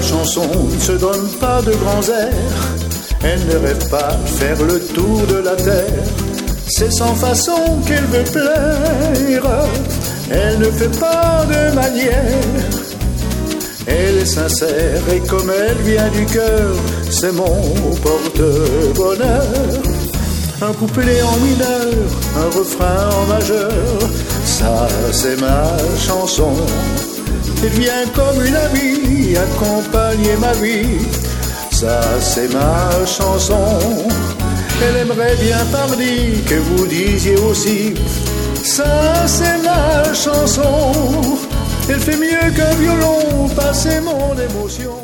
chanson ne se donne pas de grands airs, elle ne rêve pas de faire le tour de la terre. C'est sans façon qu'elle veut plaire, elle ne fait pas de manière. Elle est sincère et comme elle vient du cœur, c'est mon porte-bonheur. Un couplet en mineur, un refrain en majeur, ça c'est ma chanson. Elle vient comme une amie accompagner ma vie, ça c'est ma chanson. Elle aimerait bien parler que vous disiez aussi, ça c'est ma chanson. Elle fait mieux qu'un violon, passer mon émotion.